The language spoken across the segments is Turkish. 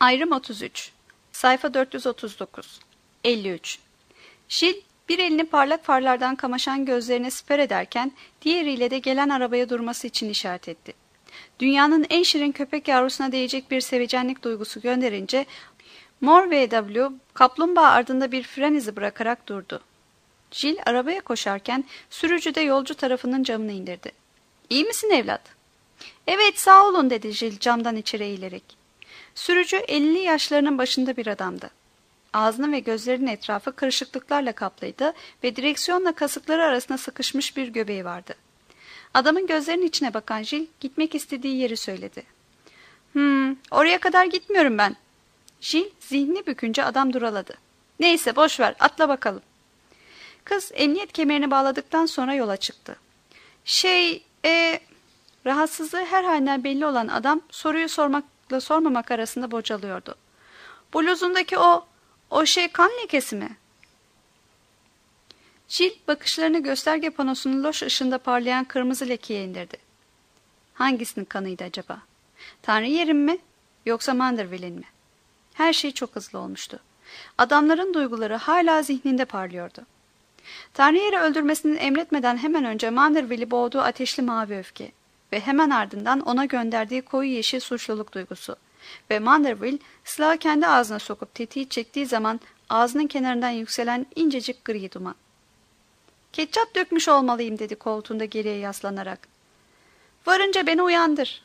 Ayrım 33. Sayfa 439. 53. Jill bir elini parlak farlardan kamaşan gözlerine siper ederken diğeriyle de gelen arabaya durması için işaret etti. Dünyanın en şirin köpek yavrusuna değecek bir sevecenlik duygusu gönderince Mor VW kaplumbağa ardında bir fren izi bırakarak durdu. Jill arabaya koşarken sürücü de yolcu tarafının camını indirdi. "İyi misin evlat?" "Evet, sağ olun," dedi Jill camdan içeri eğilerek. Sürücü 50'li yaşlarının başında bir adamdı. Ağzının ve gözlerinin etrafı kırışıklıklarla kaplıydı ve direksiyonla kasıkları arasında sıkışmış bir göbeği vardı. Adamın gözlerinin içine bakan Jill gitmek istediği yeri söyledi. Oraya kadar gitmiyorum ben." Jill zihnini bükünce adam duraladı. "Neyse, boş ver, atla bakalım." Kız emniyet kemerini bağladıktan sonra yola çıktı. Rahatsızlığı her halinden belli olan adam soruyu sormakla sormamak arasında bocalıyordu. "Bluzundaki o kan lekesi mi?" Jill bakışlarını gösterge panosunun loş ışığında parlayan kırmızı lekeye indirdi. Hangisinin kanıydı acaba? Tanrı yerim mi? Yoksa Manderville'in mi? Her şey çok hızlı olmuştu. Adamların duyguları hala zihninde parlıyordu. Tanrıyer'i öldürmesini emretmeden hemen önce Manderville'i boğduğu ateşli mavi öfke ve hemen ardından ona gönderdiği koyu yeşil suçluluk duygusu ve Manderville silahı kendi ağzına sokup tetiği çektiği zaman ağzının kenarından yükselen incecik gri duman. "Ketçap dökmüş olmalıyım," dedi koltuğunda geriye yaslanarak. "Varınca beni uyandır."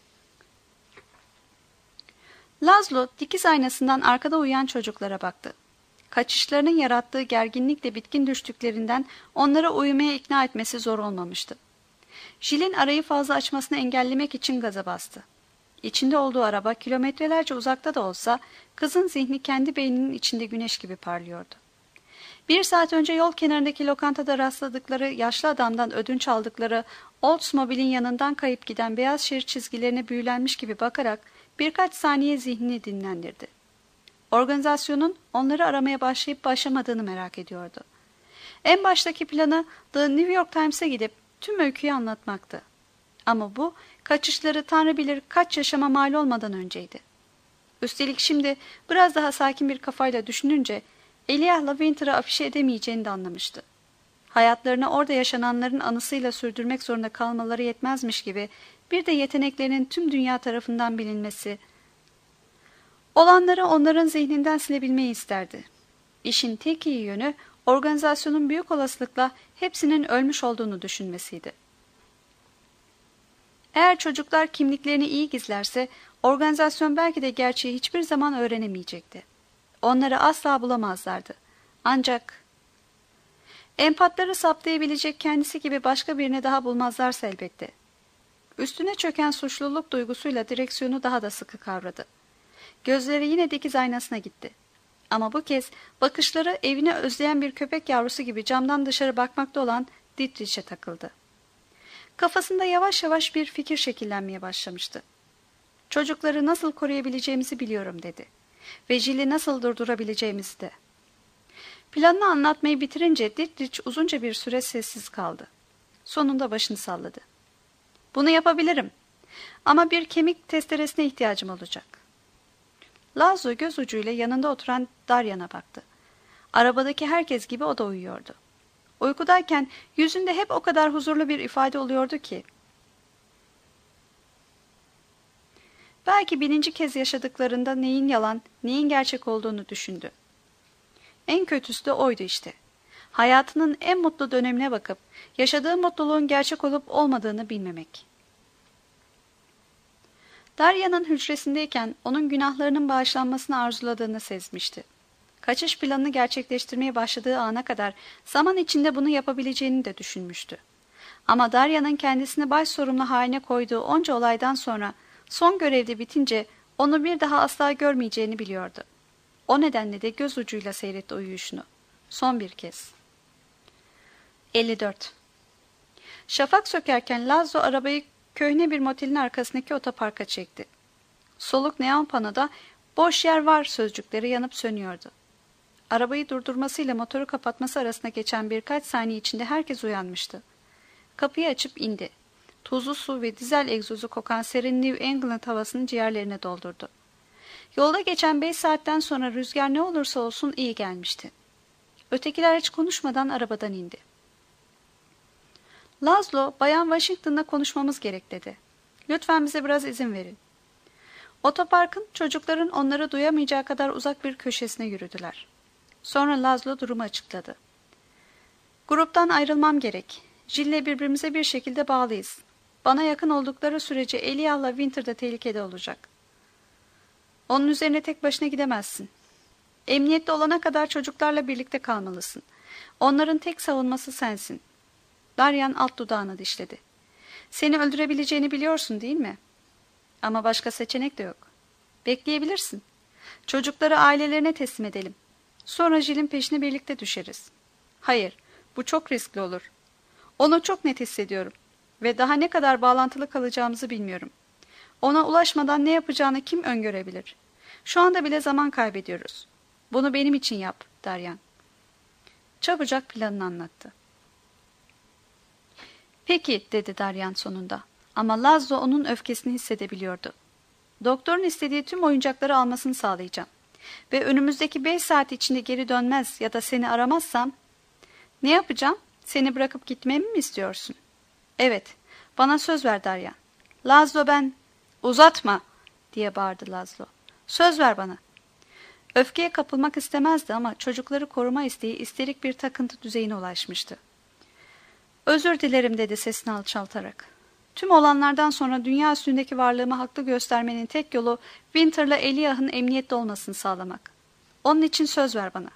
Laszlo dikiz aynasından arkada uyuyan çocuklara baktı. Kaçışlarının yarattığı gerginlikle bitkin düştüklerinden onlara uyumaya ikna etmesi zor olmamıştı. Jill'in arayı fazla açmasını engellemek için gaza bastı. İçinde olduğu araba kilometrelerce uzakta da olsa kızın zihni kendi beyninin içinde güneş gibi parlıyordu. 1 saat önce yol kenarındaki lokantada rastladıkları yaşlı adamdan ödünç aldıkları Oldsmobile'in yanından kayıp giden beyaz şerit çizgilerine büyülenmiş gibi bakarak birkaç saniye zihnini dinlendirdi. Organizasyonun onları aramaya başlayıp başlamadığını merak ediyordu. En baştaki planı The New York Times'a gidip tüm öyküyü anlatmaktı. Ama bu kaçışları Tanrı bilir kaç yaşama mal olmadan önceydi. Üstelik şimdi biraz daha sakin bir kafayla düşününce Eliah'la Winter'ı afişe edemeyeceğini de anlamıştı. Hayatlarını orada yaşananların anısıyla sürdürmek zorunda kalmaları yetmezmiş gibi bir de yeteneklerinin tüm dünya tarafından bilinmesi, olanları onların zihninden silebilmeyi isterdi. İşin tek iyi yönü organizasyonun büyük olasılıkla hepsinin ölmüş olduğunu düşünmesiydi. Eğer çocuklar kimliklerini iyi gizlerse organizasyon belki de gerçeği hiçbir zaman öğrenemeyecekti. Onları asla bulamazlardı. Ancak empatları saptayabilecek kendisi gibi başka birini daha bulmazlarsa elbette. Üstüne çöken suçluluk duygusuyla direksiyonu daha da sıkı kavradı. Gözleri yine dikiz aynasına gitti. Ama bu kez bakışları evini özleyen bir köpek yavrusu gibi camdan dışarı bakmakta olan Dietrich'e takıldı. Kafasında yavaş yavaş bir fikir şekillenmeye başlamıştı. "Çocukları nasıl koruyabileceğimizi biliyorum," dedi. "Ve Jill'i nasıl durdurabileceğimizi de." Planını anlatmayı bitirince Dietrich uzunca bir süre sessiz kaldı. Sonunda başını salladı. "Bunu yapabilirim. Ama bir kemik testeresine ihtiyacım olacak." Laszlo göz ucuyla yanında oturan Daryan'a baktı. Arabadaki herkes gibi o da uyuyordu. Uykudayken yüzünde hep o kadar huzurlu bir ifade oluyordu ki. Belki 1000. kez yaşadıklarında neyin yalan, neyin gerçek olduğunu düşündü. En kötüsü de oydu işte. Hayatının en mutlu dönemine bakıp yaşadığı mutluluğun gerçek olup olmadığını bilmemek. Darya'nın hücresindeyken onun günahlarının bağışlanmasını arzuladığını sezmişti. Kaçış planını gerçekleştirmeye başladığı ana kadar zaman içinde bunu yapabileceğini de düşünmüştü. Ama Darya'nın kendisini başsorumlu haline koyduğu onca olaydan sonra son görevde bitince onu bir daha asla görmeyeceğini biliyordu. O nedenle de göz ucuyla seyretti uyuyuşunu. Son bir kez. 54. Şafak sökerken Laszlo arabayı köhne bir motelin arkasındaki otoparka çekti. Soluk neon panoda "boş yer var" sözcükleri yanıp sönüyordu. Arabayı durdurmasıyla motoru kapatması arasında geçen birkaç saniye içinde herkes uyanmıştı. Kapıyı açıp indi. Tuzlu su ve dizel egzozu kokan serin New England havasını ciğerlerine doldurdu. Yolda geçen 5 saatten sonra rüzgar ne olursa olsun iyi gelmişti. Ötekiler hiç konuşmadan arabadan indi. Laszlo, Bayan Washington'la konuşmamız gerek dedi. Lütfen bize biraz izin verin. Otoparkın çocukların onları duyamayacağı kadar uzak bir köşesine yürüdüler. Sonra Laszlo durumu açıkladı. Gruptan ayrılmam gerek. Jill'le birbirimize bir şekilde bağlıyız. Bana yakın oldukları sürece Elia'la Winter da tehlikede olacak. Onun üzerine tek başına gidemezsin. Emniyette olana kadar çocuklarla birlikte kalmalısın. Onların tek savunması sensin. Daryan alt dudağını dişledi. Seni öldürebileceğini biliyorsun değil mi? Ama başka seçenek de yok. Bekleyebilirsin. Çocukları ailelerine teslim edelim. Sonra Jill'in peşine birlikte düşeriz. Hayır, bu çok riskli olur. Onu çok net hissediyorum. Ve daha ne kadar bağlantılı kalacağımızı bilmiyorum. Ona ulaşmadan ne yapacağını kim öngörebilir? Şu anda bile zaman kaybediyoruz. Bunu benim için yap, Daryan. Çabucak planını anlattı. Peki, dedi Daryan sonunda. Ama Laszlo onun öfkesini hissedebiliyordu. Doktorun istediği tüm oyuncakları almasını sağlayacağım. Ve önümüzdeki 5 saat içinde geri dönmez ya da seni aramazsam... Ne yapacağım? Seni bırakıp gitmemi mi istiyorsun? Evet, bana söz ver Daryan. Laszlo ben... Uzatma, diye bağırdı Laszlo. Söz ver bana. Öfkeye kapılmak istemezdi ama çocukları koruma isteği isterik bir takıntı düzeyine ulaşmıştı. Özür dilerim, dedi sesini alçaltarak. Tüm olanlardan sonra dünya üstündeki varlığımı haklı göstermenin tek yolu Winter'la Elia'nın emniyette olmasını sağlamak. Onun için söz ver bana.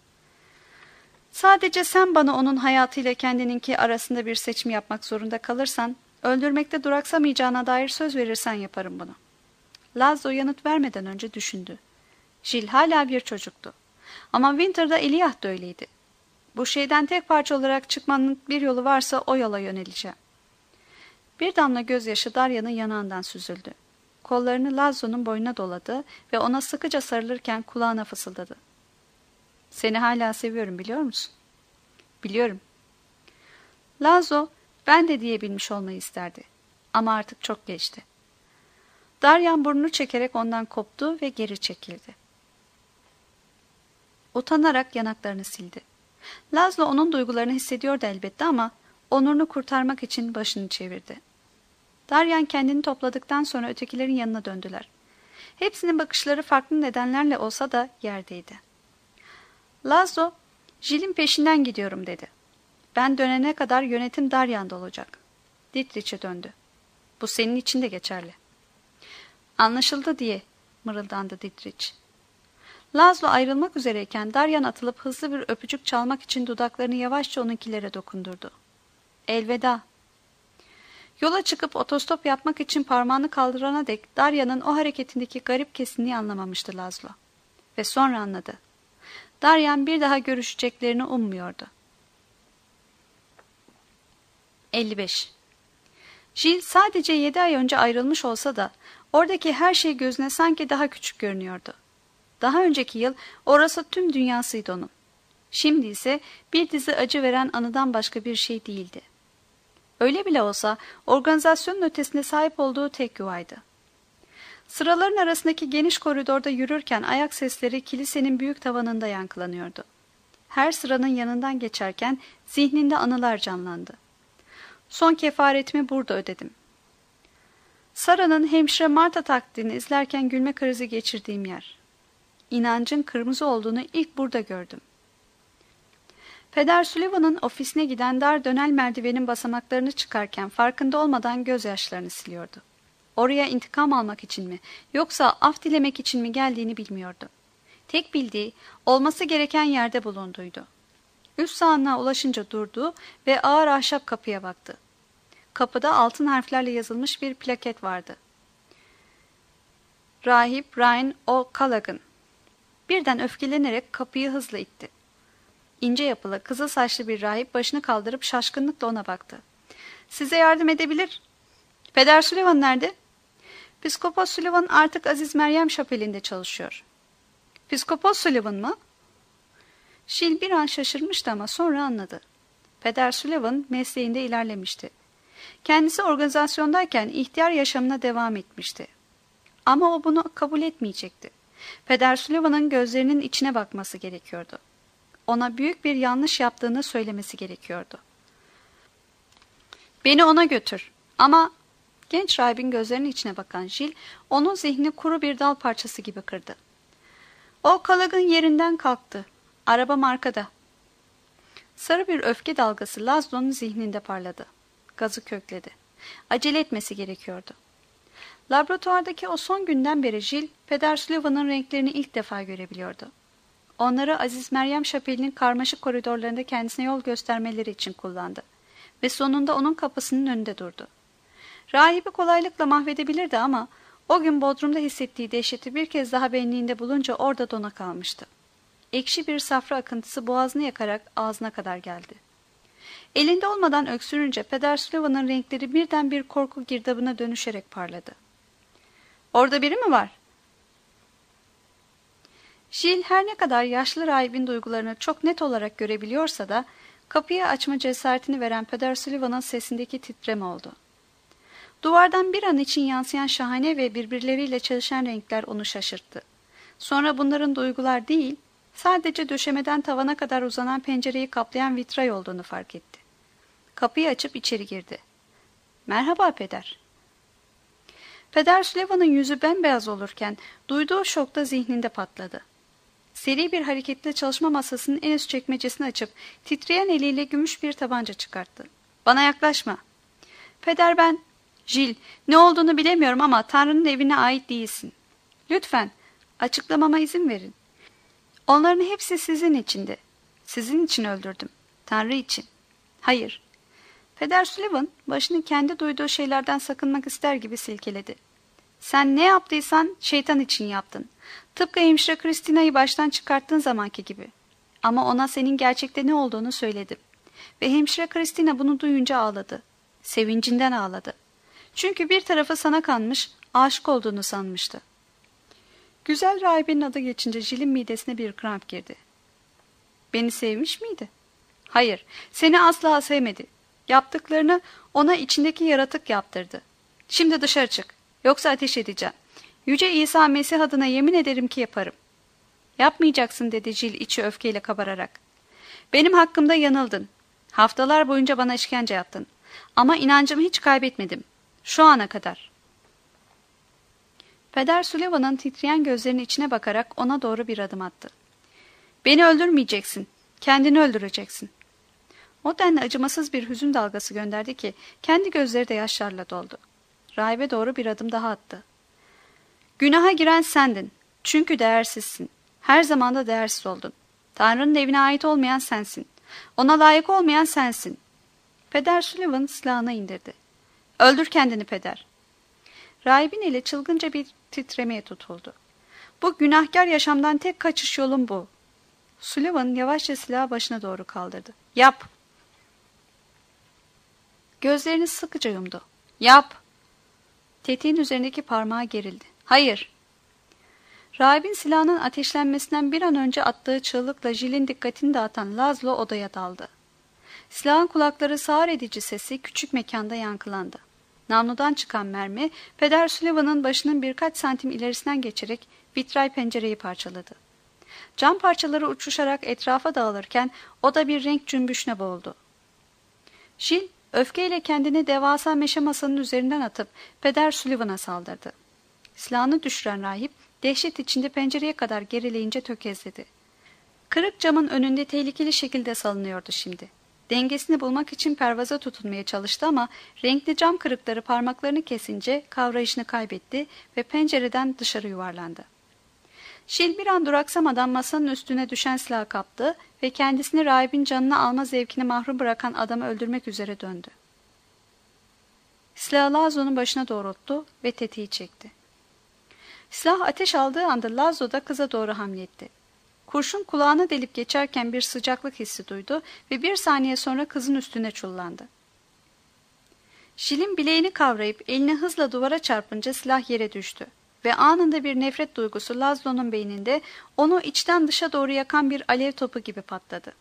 Sadece sen bana onun hayatıyla kendininki arasında bir seçim yapmak zorunda kalırsan, öldürmekte duraksamayacağına dair söz verirsen yaparım bunu. Laszlo yanıt vermeden önce düşündü. Jill hala bir çocuktu. Ama Winter'da Eliah da öyleydi. Bu şeyden tek parça olarak çıkmanın bir yolu varsa o yola yöneleceğim. Bir damla gözyaşı Darya'nın yanağından süzüldü. Kollarını Laszlo'nun boynuna doladı ve ona sıkıca sarılırken kulağına fısıldadı. Seni hala seviyorum, biliyor musun? Biliyorum. Laszlo, ben de diyebilmiş olmayı isterdi. Ama artık çok geçti. Daryan burnunu çekerek ondan koptu ve geri çekildi. Utanarak yanaklarını sildi. Laszlo onun duygularını hissediyordu elbette ama onurunu kurtarmak için başını çevirdi. Daryan kendini topladıktan sonra ötekilerin yanına döndüler. Hepsinin bakışları farklı nedenlerle olsa da yerdeydi. Laszlo, Jill'in peşinden gidiyorum, dedi. Ben dönene kadar yönetim Daryan'da olacak. Dietrich'e döndü. Bu senin için de geçerli. Anlaşıldı, diye mırıldandı Dietrich. Laszlo ayrılmak üzereyken Daryan atılıp hızlı bir öpücük çalmak için dudaklarını yavaşça onunkilere dokundurdu. Elveda. Yola çıkıp otostop yapmak için parmağını kaldırana dek Daryan'ın o hareketindeki garip kesinliği anlamamıştı Laszlo. Ve sonra anladı. Daryan bir daha görüşeceklerini ummuyordu. 55. Jill sadece 7 ay önce ayrılmış olsa da oradaki her şey gözüne sanki daha küçük görünüyordu. Daha önceki yıl orası tüm dünyasıydı onun. Şimdi ise bir dizi acı veren anıdan başka bir şey değildi. Öyle bile olsa organizasyonun ötesinde sahip olduğu tek yuvaydı. Sıraların arasındaki geniş koridorda yürürken ayak sesleri kilisenin büyük tavanında yankılanıyordu. Her sıranın yanından geçerken zihninde anılar canlandı. Son kefaretimi burada ödedim. Sara'nın hemşire Marta taklidini izlerken gülme krizi geçirdiğim yer. İnancın kırmızı olduğunu ilk burada gördüm. Peder Sullivan'ın ofisine giden dar dönel merdivenin basamaklarını çıkarken farkında olmadan gözyaşlarını siliyordu. Oraya intikam almak için mi, yoksa af dilemek için mi geldiğini bilmiyordu. Tek bildiği, olması gereken yerde bulunduydu. Üst sahanlığa ulaşınca durdu ve ağır ahşap kapıya baktı. Kapıda altın harflerle yazılmış bir plaket vardı. Rahip Ryan O'Callaghan. Birden öfkelenerek kapıyı hızla itti. İnce yapılı, kızıl saçlı bir rahip başını kaldırıp şaşkınlıkla ona baktı. Size yardım edebilir. Peder Sullivan nerede? Piskopos Sullivan artık Aziz Meryem Şapeli'nde çalışıyor. Piskopos Sullivan mı? Jill bir an şaşırmıştı ama sonra anladı. Peder Sullivan mesleğinde ilerlemişti. Kendisi organizasyondayken ihtiyar yaşamına devam etmişti. Ama o bunu kabul etmeyecekti. Peder Sullivan'ın gözlerinin içine bakması gerekiyordu. Ona büyük bir yanlış yaptığını söylemesi gerekiyordu. Beni ona götür. Ama genç rahibin gözlerinin içine bakan Jill, onun zihnini kuru bir dal parçası gibi kırdı. O Kalag'ın yerinden kalktı. Arabam arkada. Sarı bir öfke dalgası Laszlo'nun zihninde parladı. Gazı kökledi. Acele etmesi gerekiyordu. Laboratuvardaki o son günden beri Jill, Peder Sullivan'ın renklerini ilk defa görebiliyordu. Onları Aziz Meryem Şapeli'nin karmaşık koridorlarında kendisine yol göstermeleri için kullandı. Ve sonunda onun kapısının önünde durdu. Rahibi kolaylıkla mahvedebilirdi ama o gün Bodrum'da hissettiği dehşeti bir kez daha benliğinde bulunca orada dona kalmıştı. Ekşi bir safra akıntısı boğazını yakarak ağzına kadar geldi. Elinde olmadan öksürünce Peder Sullivan'ın renkleri birden bir korku girdabına dönüşerek parladı. Orada biri mi var? Jill her ne kadar yaşlı rahibin duygularını çok net olarak görebiliyorsa da kapıyı açma cesaretini veren Peder Sullivan'ın sesindeki titreme oldu. Duvardan bir an için yansıyan şahane ve birbirleriyle çalışan renkler onu şaşırttı. Sonra bunların duygular değil, sadece döşemeden tavana kadar uzanan pencereyi kaplayan vitray olduğunu fark etti. Kapıyı açıp içeri girdi. Merhaba Peder. Peder Sullivan'ın yüzü bembeyaz olurken duyduğu şokta zihninde patladı. Seri bir hareketle çalışma masasının en üst çekmecesini açıp titreyen eliyle gümüş bir tabanca çıkarttı. Bana yaklaşma. Peder ben... Jill, ne olduğunu bilemiyorum ama Tanrı'nın evine ait değilsin. Lütfen, açıklamama izin verin. Onların hepsi sizin içindi. Sizin için öldürdüm. Tanrı için. Hayır. Peder Sullivan başını kendi duyduğu şeylerden sakınmak ister gibi silkeledi. Sen ne yaptıysan şeytan için yaptın. Tıpkı hemşire Christina'yı baştan çıkarttığın zamanki gibi. Ama ona senin gerçekte ne olduğunu söyledim. Ve hemşire Christina bunu duyunca ağladı. Sevincinden ağladı. Çünkü bir tarafı sana kanmış, aşık olduğunu sanmıştı. Güzel rahibinin adı geçince Jill'in midesine bir kramp girdi. Beni sevmiş miydi? Hayır, seni asla sevmedi. Yaptıklarını ona içindeki yaratık yaptırdı. Şimdi dışarı çık, yoksa ateş edeceğim. Yüce İsa Mesih adına yemin ederim ki yaparım. Yapmayacaksın dedi Jill içi öfkeyle kabararak. Benim hakkımda yanıldın. Haftalar boyunca bana işkence yaptın. Ama inancımı hiç kaybetmedim. Şu ana kadar. Peder Sullivan'ın titreyen gözlerinin içine bakarak ona doğru bir adım attı. Beni öldürmeyeceksin. Kendini öldüreceksin. O denli acımasız bir hüzün dalgası gönderdi ki kendi gözleri de yaşlarla doldu. Rahibe doğru bir adım daha attı. Günaha giren sendin. Çünkü değersizsin. Her zaman da değersiz oldun. Tanrı'nın evine ait olmayan sensin. Ona layık olmayan sensin. Peder Sullivan silahını indirdi. Öldür kendini Peder. Rahibin eli çılgınca bir titremeye tutuldu. Bu günahkar yaşamdan tek kaçış yolun bu. Sullivan yavaşça silahı başına doğru kaldırdı. Yap. Gözlerini sıkıca yumdu. Yap. Tetiğin üzerindeki parmağı gerildi. Hayır. Rahibin silahının ateşlenmesinden bir an önce attığı çığlıkla Jill'in dikkatini dağıtan Laszlo odaya daldı. Silahın kulakları sağır edici sesi küçük mekanda yankılandı. Namludan çıkan mermi, Peder Sullivan'ın başının birkaç santim ilerisinden geçerek vitray pencereyi parçaladı. Cam parçaları uçuşarak etrafa dağılırken o da bir renk cümbüşüne boğuldu. Jill, öfkeyle kendini devasa meşe masanın üzerinden atıp Peder Sullivan'a saldırdı. Silahını düşüren rahip, dehşet içinde pencereye kadar gerileyince tökezledi. Kırık camın önünde tehlikeli şekilde salınıyordu şimdi. Dengesini bulmak için pervaza tutunmaya çalıştı ama renkli cam kırıkları parmaklarını kesince kavrayışını kaybetti ve pencereden dışarı yuvarlandı. Jill bir an duraksamadan masanın üstüne düşen silahı kaptı ve kendisini rahibin canını alma zevkini mahrum bırakan adamı öldürmek üzere döndü. Silahı Laszlo'nun başına doğrulttu ve tetiği çekti. Silah ateş aldığı anda Laszlo da kıza doğru hamletti. Kurşun kulağını delip geçerken bir sıcaklık hissi duydu ve bir saniye sonra kızın üstüne çullandı. Jill'in bileğini kavrayıp elini hızla duvara çarpınca silah yere düştü ve anında bir nefret duygusu Laszlo'nun beyninde onu içten dışa doğru yakan bir alev topu gibi patladı.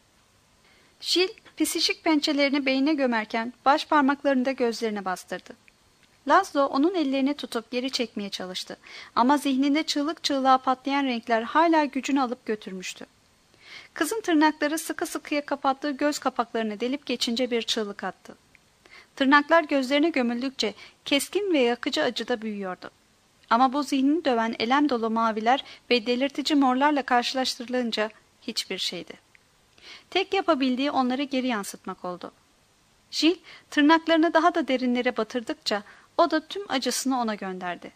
Jill pisişik pençelerini beynine gömerken baş parmaklarını da gözlerine bastırdı. Laszlo onun ellerini tutup geri çekmeye çalıştı. Ama zihninde çığlık çığlığa patlayan renkler hala gücünü alıp götürmüştü. Kızın tırnakları sıkı sıkıya kapattığı göz kapaklarını delip geçince bir çığlık attı. Tırnaklar gözlerine gömüldükçe keskin ve yakıcı acıda büyüyordu. Ama bu zihnini döven elem dolu maviler ve delirtici morlarla karşılaştırılınca hiçbir şeydi. Tek yapabildiği onları geri yansıtmak oldu. Jill tırnaklarını daha da derinlere batırdıkça o da tüm acısını ona gönderdi.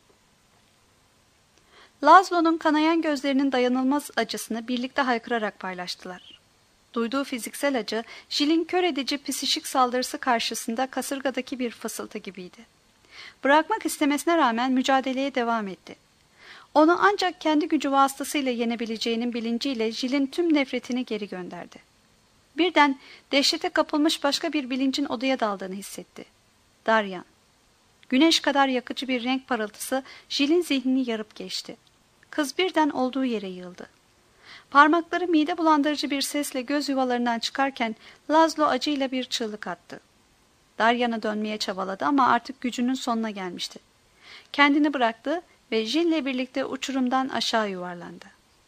Laszlo'nun kanayan gözlerinin dayanılmaz acısını birlikte haykırarak paylaştılar. Duyduğu fiziksel acı, Jill'in kör edici psikik saldırısı karşısında kasırgadaki bir fısıltı gibiydi. Bırakmak istemesine rağmen mücadeleye devam etti. Onu ancak kendi gücü vasıtasıyla yenebileceğinin bilinciyle Jill'in tüm nefretini geri gönderdi. Birden dehşete kapılmış başka bir bilincin odaya daldığını hissetti. Daryan. Güneş kadar yakıcı bir renk parıltısı Jill'in zihnini yarıp geçti. Kız birden olduğu yere yığıldı. Parmakları mide bulandırıcı bir sesle göz yuvalarından çıkarken Laszlo acıyla bir çığlık attı. Daryan'a dönmeye çabaladı ama artık gücünün sonuna gelmişti. Kendini bıraktı ve Jill'le birlikte uçurumdan aşağı yuvarlandı.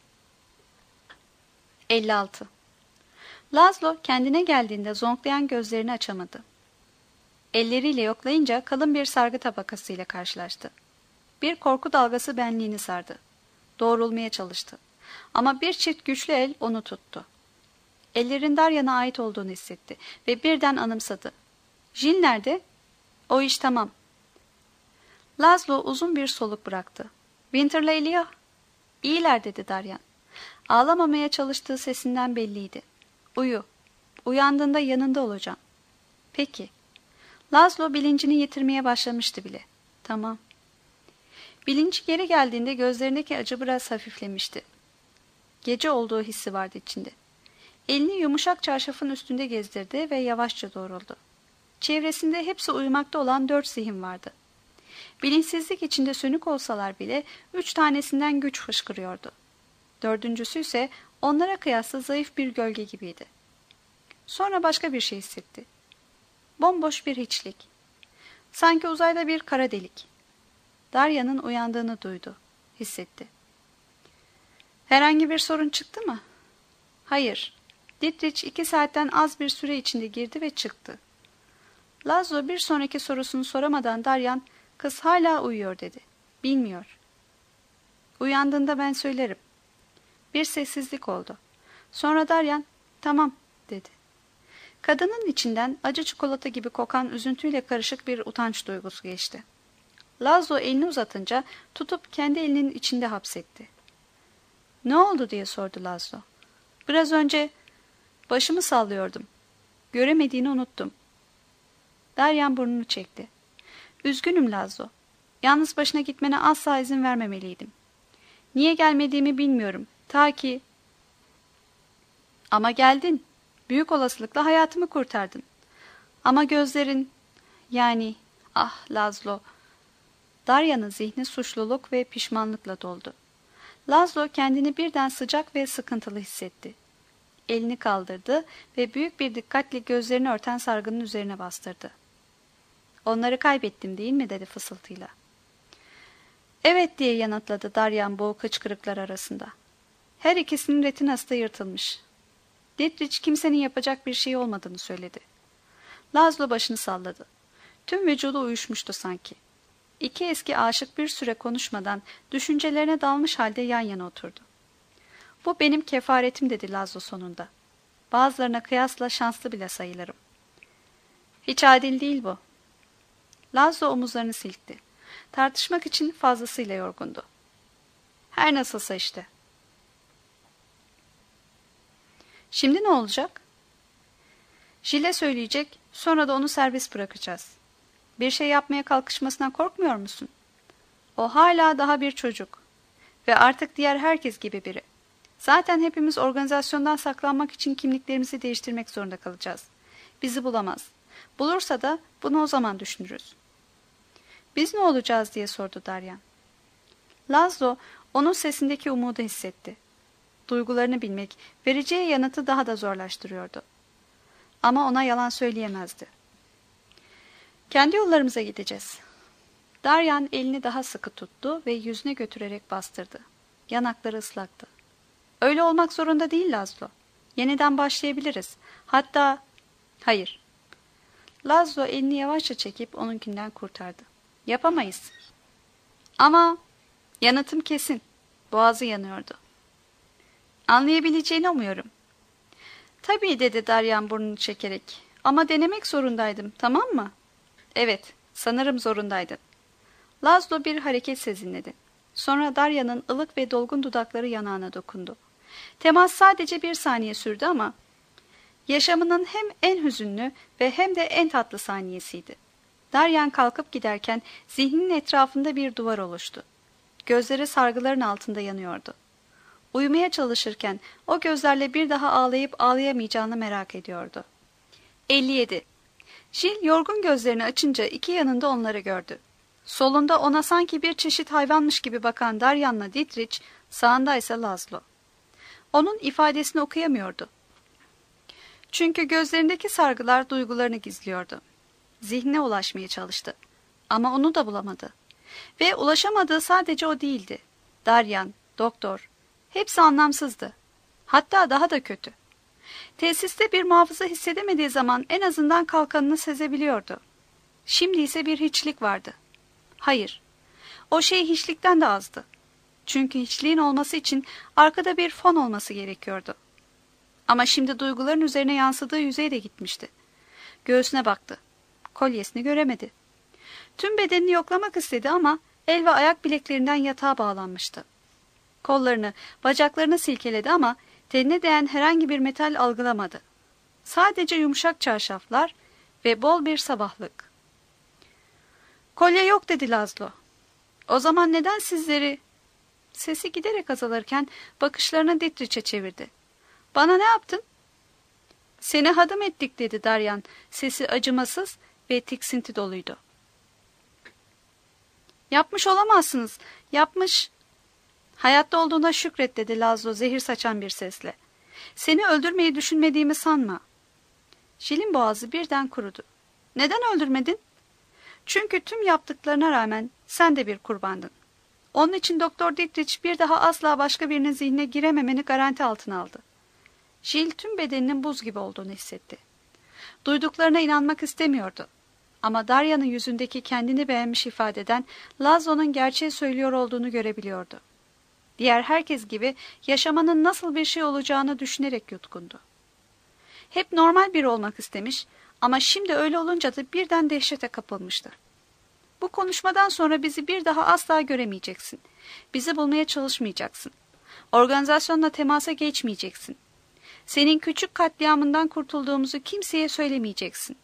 56. Laszlo kendine geldiğinde zonklayan gözlerini açamadı. Elleriyle yoklayınca kalın bir sargı tabakasıyla karşılaştı. Bir korku dalgası benliğini sardı. Doğrulmaya çalıştı. Ama bir çift güçlü el onu tuttu. Ellerin Daryan'a ait olduğunu hissetti ve birden anımsadı. Jill nerede? O iş tamam. Laszlo uzun bir soluk bıraktı. Winter'la Elia? İyiler dedi Daryan. Ağlamamaya çalıştığı sesinden belliydi. Uyu. Uyandığında yanında olacağım. Peki. Laszlo bilincini yitirmeye başlamıştı bile. Tamam. Bilinci geri geldiğinde gözlerindeki acı biraz hafiflemişti. Gece olduğu hissi vardı içinde. Elini yumuşak çarşafın üstünde gezdirdi ve yavaşça doğruldu. Çevresinde hepsi uyumakta olan 4 zihin vardı. Bilinçsizlik içinde sönük olsalar bile 3 tanesinden güç fışkırıyordu. 4.'sü ise onlara kıyasla zayıf bir gölge gibiydi. Sonra başka bir şey hissetti. Bomboş bir hiçlik. Sanki uzayda bir kara delik. Darya'nın uyandığını duydu, hissetti. Herhangi bir sorun çıktı mı? Hayır. Dietrich 2 saatten az bir süre içinde girdi ve çıktı. Laszlo bir sonraki sorusunu soramadan Daryan, kız hala uyuyor dedi. Bilmiyor. Uyandığında ben söylerim. Bir sessizlik oldu. Sonra Daryan, tamam dedi. Kadının içinden acı çikolata gibi kokan üzüntüyle karışık bir utanç duygusu geçti. Laszlo elini uzatınca tutup kendi elinin içinde hapsetti. Ne oldu diye sordu Laszlo. Biraz önce başımı sallıyordum. Göremediğini unuttum. Daryan burnunu çekti. Üzgünüm Laszlo. Yalnız başına gitmene asla izin vermemeliydim. Niye gelmediğimi bilmiyorum. Ta ki... Ama geldin. Büyük olasılıkla hayatımı kurtardın. Ama gözlerin... Yani... Ah Laszlo... Daryan'ın zihni suçluluk ve pişmanlıkla doldu. Laszlo kendini birden sıcak ve sıkıntılı hissetti. Elini kaldırdı ve büyük bir dikkatle gözlerini örten sargının üzerine bastırdı. Onları kaybettim değil mi dedi fısıltıyla. Evet diye yanıtladı Daryan boğuk hıçkırıklar arasında. Her ikisinin retinası da yırtılmış. Dietrich kimsenin yapacak bir şey olmadığını söyledi. Laszlo başını salladı. Tüm vücudu uyuşmuştu sanki. İki eski aşık bir süre konuşmadan düşüncelerine dalmış halde yan yana oturdu. Bu benim kefaretim dedi Laszlo sonunda. Bazılarına kıyasla şanslı bile sayılırım. Hiç adil değil bu. Laszlo omuzlarını silkti. Tartışmak için fazlasıyla yorgundu. Her nasılsa işte. Şimdi ne olacak? Jill'e söyleyecek, sonra da onu serbest bırakacağız. Bir şey yapmaya kalkışmasından korkmuyor musun? O hala daha bir çocuk. Ve artık diğer herkes gibi biri. Zaten hepimiz organizasyondan saklanmak için kimliklerimizi değiştirmek zorunda kalacağız. Bizi bulamaz. Bulursa da bunu o zaman düşünürüz. Biz ne olacağız diye sordu Daryan. Laszlo onun sesindeki umudu hissetti. Duygularını bilmek vereceği yanıtı daha da zorlaştırıyordu. Ama ona yalan söyleyemezdi. Kendi yollarımıza gideceğiz. Daryan elini daha sıkı tuttu ve yüzüne götürerek bastırdı. Yanakları ıslaktı. Öyle olmak zorunda değil Lazlo. Yeniden başlayabiliriz. Hatta... Hayır. Lazlo elini yavaşça çekip onunkinden kurtardı. Yapamayız. Ama yanıtım kesin. Boğazı yanıyordu. Anlayabileceğini umuyorum. Tabii dedi Daryan burnunu çekerek. Ama denemek zorundaydım, tamam mı? Evet, sanırım zorundaydın. Lazlo bir hareket sezinledi. Sonra Daryan'ın ılık ve dolgun dudakları yanağına dokundu. Temas sadece 1 saniye sürdü ama yaşamının hem en hüzünlü ve hem de en tatlı saniyesiydi. Daryan kalkıp giderken zihninin etrafında bir duvar oluştu. Gözleri sargıların altında yanıyordu. Uyumaya çalışırken o gözlerle bir daha ağlayıp ağlayamayacağını merak ediyordu. 57. Jill yorgun gözlerini açınca 2 yanında onları gördü. Solunda ona sanki bir çeşit hayvanmış gibi bakan Daryan'la Dietrich, sağında ise Lazlo. Onun ifadesini okuyamıyordu. Çünkü gözlerindeki sargılar duygularını gizliyordu. Zihnine ulaşmaya çalıştı. Ama onu da bulamadı. Ve ulaşamadığı sadece o değildi. Daryan, doktor, hepsi anlamsızdı. Hatta daha da kötü. Tesiste bir muhafıza hissedemediği zaman en azından kalkanını sezebiliyordu. Şimdi ise bir hiçlik vardı. Hayır, o şey hiçlikten de azdı. Çünkü hiçliğin olması için arkada bir fon olması gerekiyordu. Ama şimdi duyguların üzerine yansıdığı yüzeye de gitmişti. Göğsüne baktı. Kolyesini göremedi. Tüm bedenini yoklamak istedi ama el ve ayak bileklerinden yatağa bağlanmıştı. Kollarını, bacaklarını silkeledi ama tenine değen herhangi bir metal algılamadı. Sadece yumuşak çarşaflar ve bol bir sabahlık. Kolye yok dedi Lazlo. O zaman neden sizleri... Sesi giderek azalırken bakışlarını Dietrich'e çevirdi. Bana ne yaptın? Seni hadım ettik dedi Daryan. Sesi acımasız ve tiksinti doluydu. Yapmış olamazsınız. Yapmış. Hayatta olduğuna şükret dedi Lazlo zehir saçan bir sesle. Seni öldürmeyi düşünmediğimi sanma. Jill'in boğazı birden kurudu. Neden öldürmedin? Çünkü tüm yaptıklarına rağmen sen de bir kurbandın. Onun için Doktor Dietrich bir daha asla başka birinin zihnine girememeni garanti altına aldı. Jill tüm bedeninin buz gibi olduğunu hissetti. Duyduklarına inanmak istemiyordu. Ama Daryan'ın yüzündeki kendini beğenmiş ifadeden Lazlo'nun gerçeği söylüyor olduğunu görebiliyordu. Diğer herkes gibi yaşamanın nasıl bir şey olacağını düşünerek yutkundu. Hep normal biri olmak istemiş ama şimdi öyle olunca da birden dehşete kapılmıştı. Bu konuşmadan sonra bizi bir daha asla göremeyeceksin. Bizi bulmaya çalışmayacaksın. Organizasyonla temasa geçmeyeceksin. Senin küçük katliamından kurtulduğumuzu kimseye söylemeyeceksin.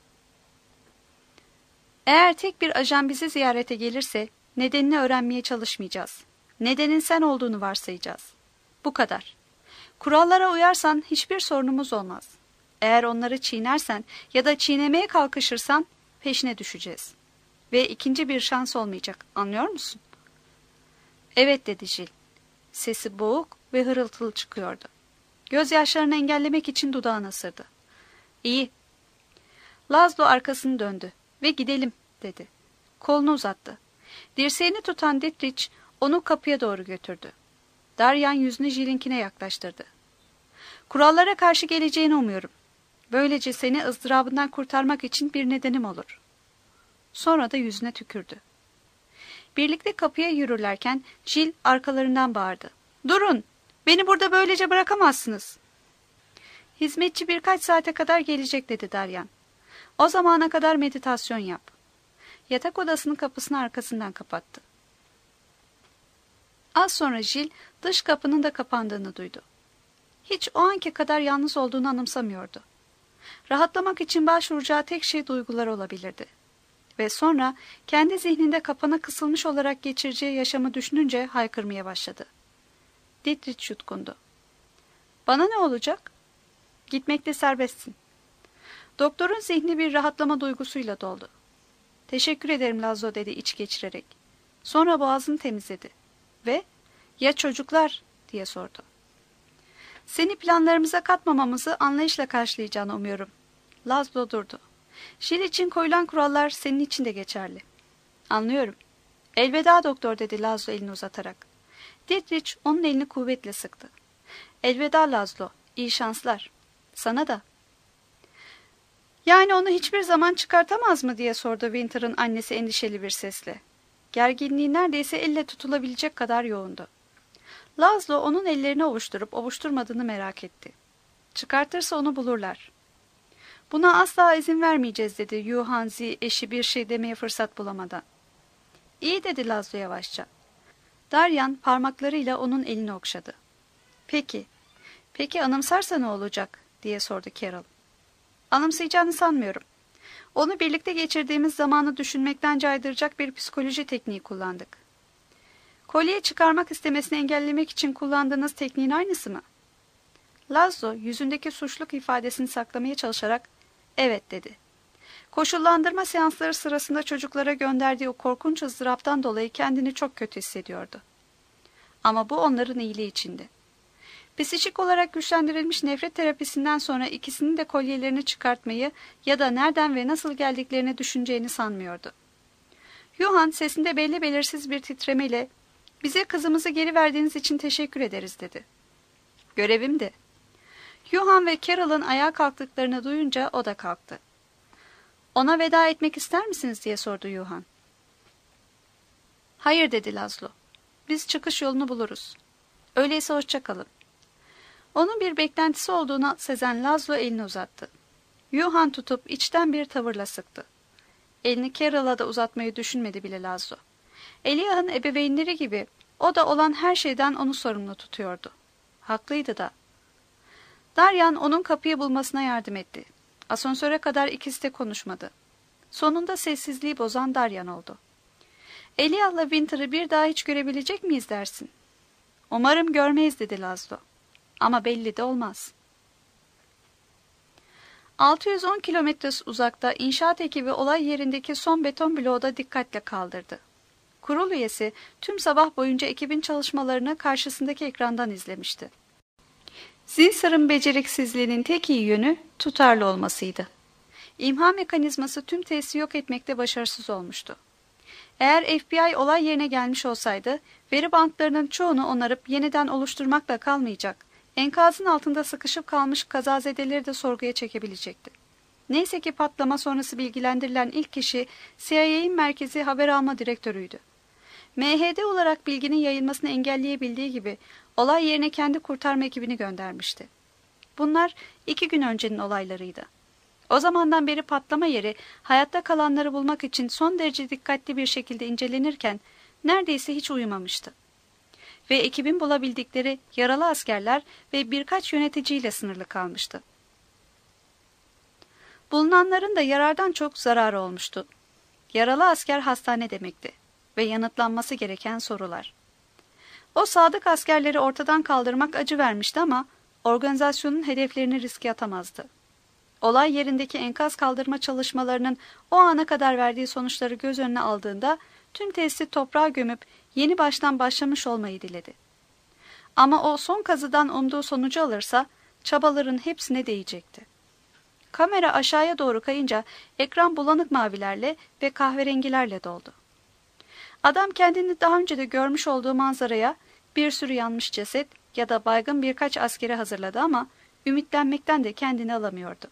Eğer tek bir ajan bizi ziyarete gelirse nedenini öğrenmeye çalışmayacağız. Nedenin sen olduğunu varsayacağız. Bu kadar. Kurallara uyarsan hiçbir sorunumuz olmaz. Eğer onları çiğnersen ya da çiğnemeye kalkışırsan peşine düşeceğiz. Ve ikinci bir şans olmayacak. Anlıyor musun? Evet dedi Jill. Sesi boğuk ve hırıltılı çıkıyordu. Gözyaşlarını engellemek için dudağını ısırdı. İyi. Lazlo arkasını döndü ve gidelim dedi. Kolunu uzattı. Dirseğini tutan Dietrich onu kapıya doğru götürdü. Daryan yüzünü Jill'inkine yaklaştırdı. Kurallara karşı geleceğini umuyorum. Böylece seni ızdırabından kurtarmak için bir nedenim olur. Sonra da yüzüne tükürdü. Birlikte kapıya yürürlerken Jill arkalarından bağırdı. Durun! Beni burada böylece bırakamazsınız. Hizmetçi birkaç saate kadar gelecek dedi Daryan. O zamana kadar meditasyon yap. Yatak odasının kapısını arkasından kapattı. Az sonra Jill dış kapının da kapandığını duydu. Hiç o anki kadar yalnız olduğunu anımsamıyordu. Rahatlamak için başvuracağı tek şey duygular olabilirdi. Ve sonra kendi zihninde kapana kısılmış olarak geçireceği yaşamı düşününce haykırmaya başladı. Dietrich yutkundu. Bana ne olacak? Gitmekte serbestsin. Doktorun zihni bir rahatlama duygusuyla doldu. Teşekkür ederim Lazlo dedi iç geçirerek. Sonra boğazını temizledi. Ve ya çocuklar diye sordu. Seni planlarımıza katmamamızı anlayışla karşılayacağını umuyorum. Lazlo durdu. Jill için koyulan kurallar senin için de geçerli. Anlıyorum. Elveda doktor, dedi Laszlo elini uzatarak. Dietrich onun elini kuvvetle sıktı. Elveda Laszlo, iyi şanslar. Sana da. Yani onu hiçbir zaman çıkartamaz mı diye sordu Winter'ın annesi endişeli bir sesle. Gerginliği neredeyse elle tutulabilecek kadar yoğundu. Laszlo onun ellerini ovuşturup ovuşturmadığını merak etti. Çıkartırsa onu bulurlar. Buna asla izin vermeyeceğiz, dedi Yuhan Zi eşi bir şey demeye fırsat bulamadan. İyi, dedi Laszlo yavaşça. Daryan parmaklarıyla onun elini okşadı. Peki anımsarsa ne olacak diye sordu Carol. Anımsayacağını sanmıyorum. Onu birlikte geçirdiğimiz zamanı düşünmekten caydıracak bir psikoloji tekniği kullandık. Kolye çıkarmak istemesini engellemek için kullandığınız tekniğin aynısı mı? Laszlo yüzündeki suçluluk ifadesini saklamaya çalışarak evet dedi. Koşullandırma seansları sırasında çocuklara gönderdiği o korkunç ızdıraptan dolayı kendini çok kötü hissediyordu. Ama bu onların iyiliği içindi. Psikolojik olarak güçlendirilmiş nefret terapisinden sonra ikisinin de kolyelerini çıkartmayı ya da nereden ve nasıl geldiklerini düşüneceğini sanmıyordu. Yuhan sesinde belli belirsiz bir titremeyle "Bize kızımızı geri verdiğiniz için teşekkür ederiz," dedi. "Görevimdi." Yuhan ve Carol'ın ayağa kalktıklarını duyunca o da kalktı. "Ona veda etmek ister misiniz?" diye sordu Yuhan. "Hayır," dedi Laszlo. "Biz çıkış yolunu buluruz. Öyleyse hoşça kalın." Onun bir beklentisi olduğunu sezen Laszlo elini uzattı. Yuhan tutup içten bir tavırla sıktı. Elini Carol'a da uzatmayı düşünmedi bile Laszlo. Eliah'ın ebeveynleri gibi o da olan her şeyden onu sorumlu tutuyordu. Haklıydı da. Daryan onun kapıyı bulmasına yardım etti. Asansöre kadar ikisi de konuşmadı. Sonunda sessizliği bozan Daryan oldu. "Eliah'la Winter'ı bir daha hiç görebilecek miyiz dersin?" "Umarım görmeyiz," dedi Laszlo. "Ama belli de olmaz." 610 kilometre uzakta inşaat ekibi olay yerindeki son beton bloğu da dikkatle kaldırdı. Kurul üyesi tüm sabah boyunca ekibin çalışmalarını karşısındaki ekrandan izlemişti. Zinsar'ın beceriksizliğinin tek iyi yönü tutarlı olmasıydı. İmha mekanizması tüm tesisi yok etmekte başarısız olmuştu. Eğer FBI olay yerine gelmiş olsaydı, veri banklarının çoğunu onarıp yeniden oluşturmakla kalmayacak, enkazın altında sıkışıp kalmış kazazedeleri de sorguya çekebilecekti. Neyse ki patlama sonrası bilgilendirilen ilk kişi CIA'nin merkezi haber alma direktörüydü. MHD olarak bilginin yayılmasını engelleyebildiği gibi olay yerine kendi kurtarma ekibini göndermişti. Bunlar 2 gün öncenin olaylarıydı. O zamandan beri patlama yeri hayatta kalanları bulmak için son derece dikkatli bir şekilde incelenirken neredeyse hiç uyumamıştı. Ve ekibin bulabildikleri yaralı askerler ve birkaç yöneticiyle sınırlı kalmıştı. Bulunanların da yarardan çok zararı olmuştu. Yaralı asker hastane demekti ve yanıtlanması gereken sorular. O sadık askerleri ortadan kaldırmak acı vermişti ama organizasyonun hedeflerini riske atamazdı. Olay yerindeki enkaz kaldırma çalışmalarının o ana kadar verdiği sonuçları göz önüne aldığında tüm tesisi toprağa gömüp yeni baştan başlamış olmayı diledi. Ama o son kazıdan umduğu sonucu alırsa çabaların hepsine değecekti. Kamera aşağıya doğru kayınca ekran bulanık mavilerle ve kahverengilerle doldu. Adam kendini daha önce de görmüş olduğu manzaraya bir sürü yanmış ceset ya da baygın birkaç askeri hazırladı ama ümitlenmekten de kendini alamıyordu.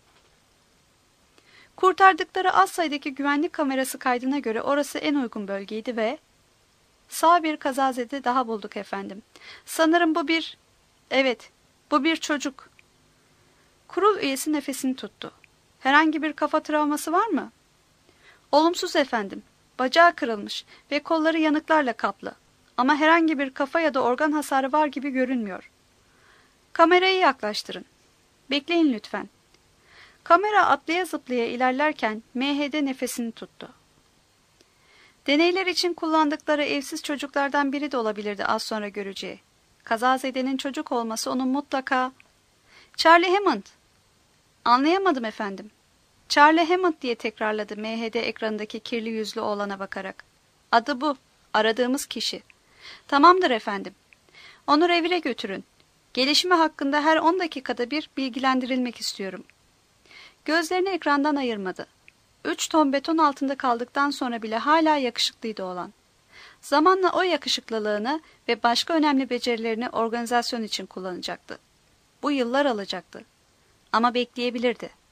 Kurtardıkları az sayıdaki güvenlik kamerası kaydına göre orası en uygun bölgeydi ve "Sağ bir kazazede daha bulduk efendim. Sanırım bu bir... Evet, bu bir çocuk." Kurul üyesi nefesini tuttu. "Herhangi bir kafa travması var mı?" "Olumsuz efendim. Bacağı kırılmış ve kolları yanıklarla kaplı. Ama herhangi bir kafa ya da organ hasarı var gibi görünmüyor." "Kamerayı yaklaştırın." "Bekleyin lütfen." Kamera atlaya zıplaya ilerlerken MHD nefesini tuttu. Deneyler için kullandıkları evsiz çocuklardan biri de olabilirdi az sonra göreceği. Kazazedenin çocuk olması onun mutlaka... "Charlie Hammond." "Anlayamadım efendim." "Charlie Hammond," diye tekrarladı MHD ekranındaki kirli yüzlü oğlana bakarak. "Adı bu. Aradığımız kişi." "Tamamdır efendim. Onu revire götürün. Gelişimi hakkında her 10 dakikada bir bilgilendirilmek istiyorum." Gözlerini ekrandan ayırmadı. 3 ton beton altında kaldıktan sonra bile hala yakışıklıydı oğlan. Zamanla o yakışıklılığını ve başka önemli becerilerini organizasyon için kullanacaktı. Bu yıllar alacaktı. Ama bekleyebilirdi.